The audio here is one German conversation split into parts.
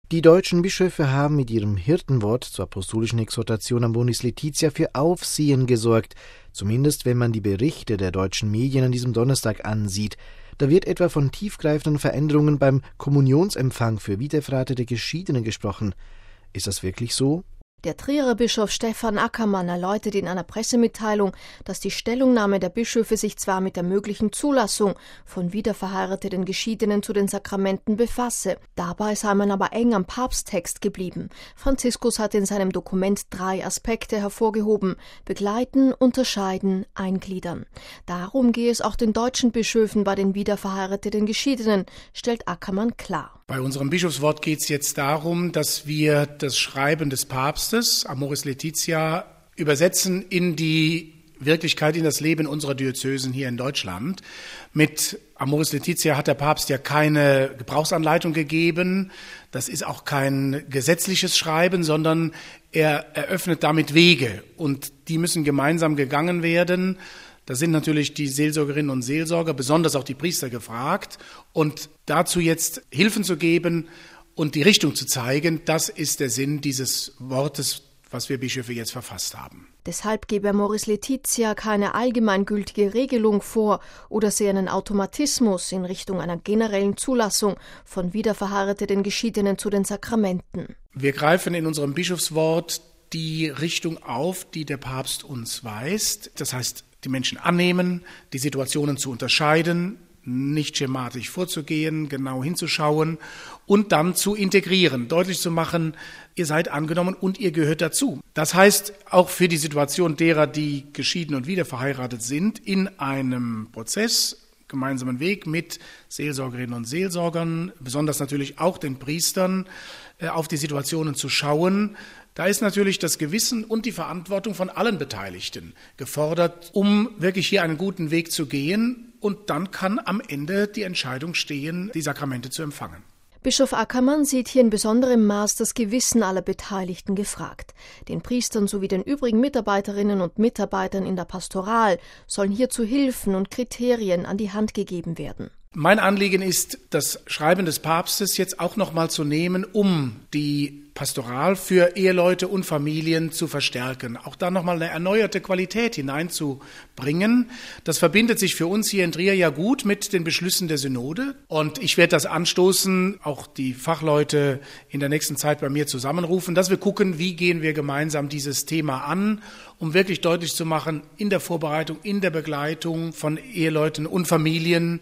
Die deutschen Bischöfe haben mit ihrem Hirtenwort zur apostolischen Exhortation Amoris Laetitia für Aufsehen gesorgt, zumindest wenn man die Berichte der deutschen Medien an diesem Donnerstag ansieht. Da wird etwa von tiefgreifenden Veränderungen beim Kommunionsempfang für wiederverheiratete Geschiedene gesprochen. Ist das wirklich so? Der Trierer Bischof Stefan Ackermann erläutert in einer Pressemitteilung, dass die Stellungnahme der Bischöfe sich zwar mit der möglichen Zulassung von wiederverheirateten Geschiedenen zu den Sakramenten befasse. Dabei sei man aber eng am Papsttext geblieben. Franziskus hat in seinem Dokument 3 Aspekte hervorgehoben: begleiten, unterscheiden, eingliedern. Darum gehe es auch den deutschen Bischöfen bei den wiederverheirateten Geschiedenen, stellt Ackermann klar. Bei unserem Bischofswort geht es jetzt darum, dass wir das Schreiben des Papstes, Amoris Laetitia, übersetzen in die Wirklichkeit, in das Leben unserer Diözesen hier in Deutschland. Mit Amoris Laetitia hat der Papst ja keine Gebrauchsanleitung gegeben. Das ist auch kein gesetzliches Schreiben, sondern er eröffnet damit Wege. Und die müssen gemeinsam gegangen werden. Da sind natürlich die Seelsorgerinnen und Seelsorger, besonders auch die Priester gefragt. Und dazu jetzt Hilfen zu geben und die Richtung zu zeigen, das ist der Sinn dieses Wortes, was wir Bischöfe jetzt verfasst haben. Deshalb gebe Amoris Laetitia keine allgemeingültige Regelung vor oder sehe einen Automatismus in Richtung einer generellen Zulassung von wiederverheirateten Geschiedenen zu den Sakramenten. Wir greifen in unserem Bischofswort die Richtung auf, die der Papst uns weist. Das heißt, die Menschen annehmen, die Situationen zu unterscheiden, nicht schematisch vorzugehen, genau hinzuschauen und dann zu integrieren, deutlich zu machen, ihr seid angenommen und ihr gehört dazu. Das heißt, auch für die Situation derer, die geschieden und wiederverheiratet sind, in einem Prozess, gemeinsamen Weg mit Seelsorgerinnen und Seelsorgern, besonders natürlich auch den Priestern, auf die Situationen zu schauen. Da ist natürlich das Gewissen und die Verantwortung von allen Beteiligten gefordert, um wirklich hier einen guten Weg zu gehen. Und dann kann am Ende die Entscheidung stehen, die Sakramente zu empfangen. Bischof Ackermann sieht hier in besonderem Maß das Gewissen aller Beteiligten gefragt. Den Priestern sowie den übrigen Mitarbeiterinnen und Mitarbeitern in der Pastoral sollen hierzu Hilfen und Kriterien an die Hand gegeben werden. Mein Anliegen ist, das Schreiben des Papstes jetzt auch nochmal zu nehmen, um die Pastoral für Eheleute und Familien zu verstärken, auch da nochmal eine erneuerte Qualität hineinzubringen. Das verbindet sich für uns hier in Trier ja gut mit den Beschlüssen der Synode und ich werde das anstoßen, auch die Fachleute in der nächsten Zeit bei mir zusammenrufen, dass wir gucken, wie gehen wir gemeinsam dieses Thema an, um wirklich deutlich zu machen, in der Vorbereitung, in der Begleitung von Eheleuten und Familien,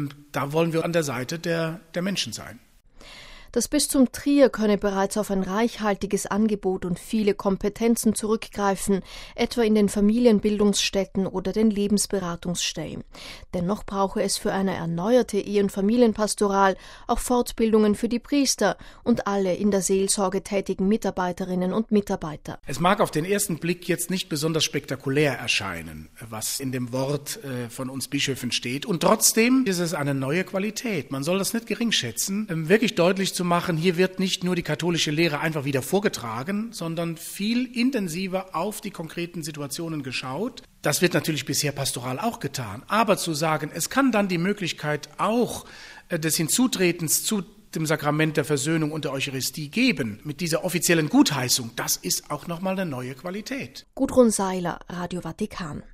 da wollen wir an der Seite der Menschen sein. Das Bistum Trier könne bereits auf ein reichhaltiges Angebot und viele Kompetenzen zurückgreifen, etwa in den Familienbildungsstätten oder den Lebensberatungsstellen. Dennoch brauche es für eine erneuerte Ehe- und Familienpastoral auch Fortbildungen für die Priester und alle in der Seelsorge tätigen Mitarbeiterinnen und Mitarbeiter. Es mag auf den ersten Blick jetzt nicht besonders spektakulär erscheinen, was in dem Wort von uns Bischöfen steht. Und trotzdem ist es eine neue Qualität. Man soll das nicht geringschätzen, wirklich deutlich zu machen, hier wird nicht nur die katholische Lehre einfach wieder vorgetragen, sondern viel intensiver auf die konkreten Situationen geschaut. Das wird natürlich bisher pastoral auch getan. Aber zu sagen, es kann dann die Möglichkeit auch des Hinzutretens zu dem Sakrament der Versöhnung und der Eucharistie geben, mit dieser offiziellen Gutheißung, das ist auch nochmal eine neue Qualität. Gudrun Seiler, Radio Vatikan.